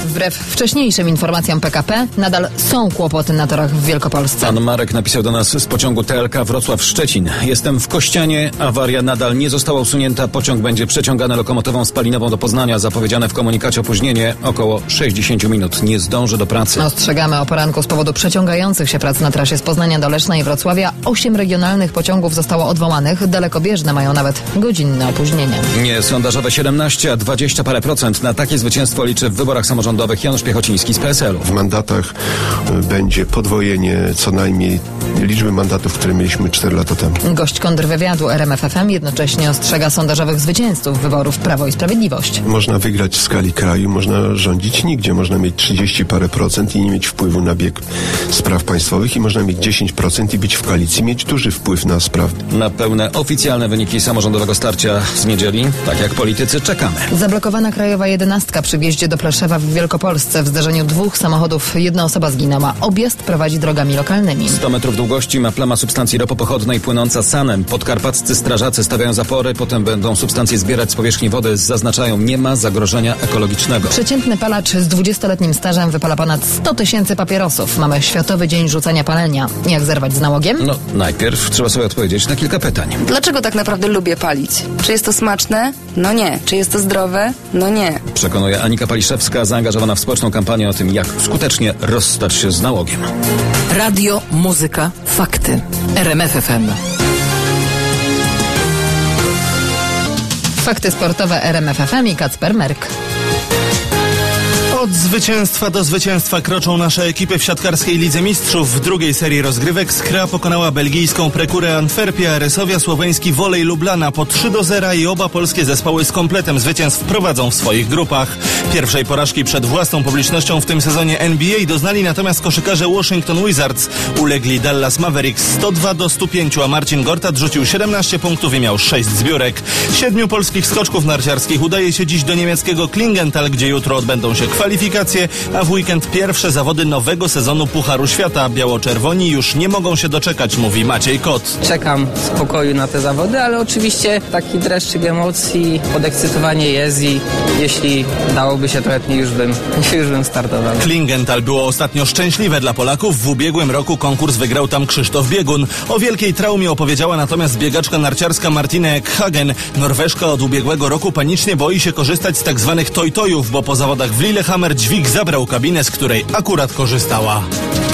wbrew wcześniejszym informacjom PKP nadal są kłopoty na torach w Wielkopolsce. Pan Marek napisał do nas z pociągu TLK Wrocław-Szczecin. Jestem w Kościanie, awaria nadal nie została usunięta. Pociąg będzie przeciągany lokomotywą spalinową do Poznania. Zapowiedziane w komunikacie opóźnienie około 60 minut. Nie zdąży do pracy. Ostrzegamy o poranku z powodu przeciągających się prac na trasie z Poznania do Leszna i Wrocławia. 8 regionalnych pociągów zostało odwołanych. Dalekobieżne mają nawet godzinne opóźnienia. Nie sondażowe 17, a 20 parę procent. Na takie zwycięstwo liczy w wyborach samorządowych Janusz Piechociński z PSL-u. W mandatach będzie podwojenie co najmniej liczby mandatów, które mieliśmy 4 lata temu. Gość kontrwywiadu RMF FM jednocześnie ostrzega sondażowych zwycięzców wyborów Prawo i Sprawiedliwość. Można wygrać w skali kraju, można rządzić nigdzie. Można mieć 30 parę procent i nie mieć wpływu na bieg spraw państwowych i można mieć 10% i być w koalicji, mieć duży wpływ na sprawy. Na pełne oficjalne wyniki samorządowego starcia z niedzieli, tak jak politycy, czekamy. Zablokowana krajowa 11 przy wjeździe do Pleszewa w Wielkopolsce. W zdarzeniu 2 samochodów 1 osoba zginęła. Objazd prowadzi drogami lokalnymi. 100 metrów długości ma plama substancji ropopochodnej płynąca Sanem. Podkarpaccy strażacy stawiają zapory, potem będą substancje zbierać z powierzchni wody. Zaznaczają, nie ma zagrożenia ekologicznego. Przeciętny palacz z 20-letnim stażem wypala ponad 100 000 papierosów. Mamy Światowy Dzień Rzucania Palenia. Jak zerwać z nałogiem? No, najpierw trzeba sobie odpowiedzieć na kilka pytań. Dlaczego tak naprawdę lubię palić? Czy jest to smaczne? No nie. Czy jest to zdrowe? No nie. Przekonuje Anika Paliszewska, zaangażowana w społeczną kampanię o tym, jak skutecznie rozstać się z nałogiem. Radio, muzyka, fakty. RMF FM. Fakty sportowe RMF FM i Kacper Merk. Od zwycięstwa do zwycięstwa kroczą nasze ekipy w siatkarskiej Lidze Mistrzów. W drugiej serii rozgrywek Skra pokonała belgijską Prekurę Antwerpia, a Resowia słoweński Wolej Lublana po 3-0 i oba polskie zespoły z kompletem zwycięstw prowadzą w swoich grupach. Pierwszej porażki przed własną publicznością w tym sezonie NBA doznali natomiast koszykarze Washington Wizards. Ulegli Dallas Mavericks 102-105, a Marcin Gortat rzucił 17 punktów i miał 6 zbiórek. 7 polskich skoczków narciarskich udaje się dziś do niemieckiego Klingenthal, gdzie jutro odbędą się kwalifikacje, a w weekend pierwsze zawody nowego sezonu Pucharu Świata. Biało-czerwoni już nie mogą się doczekać, mówi Maciej Kot. Czekam w spokoju na te zawody, ale oczywiście taki dreszczyk emocji, podekscytowanie jest i jeśli dałoby się, to chętnie już bym startował. Klingenthal było ostatnio szczęśliwe dla Polaków. W ubiegłym roku konkurs wygrał tam Krzysztof Biegun. O wielkiej traumie opowiedziała natomiast biegaczka narciarska Martine Ekhagen. Norweżka od ubiegłego roku panicznie boi się korzystać z tak zwanych toj-tojów, bo po zawodach w Lillehammer dźwig zabrał kabinę, z której akurat korzystała.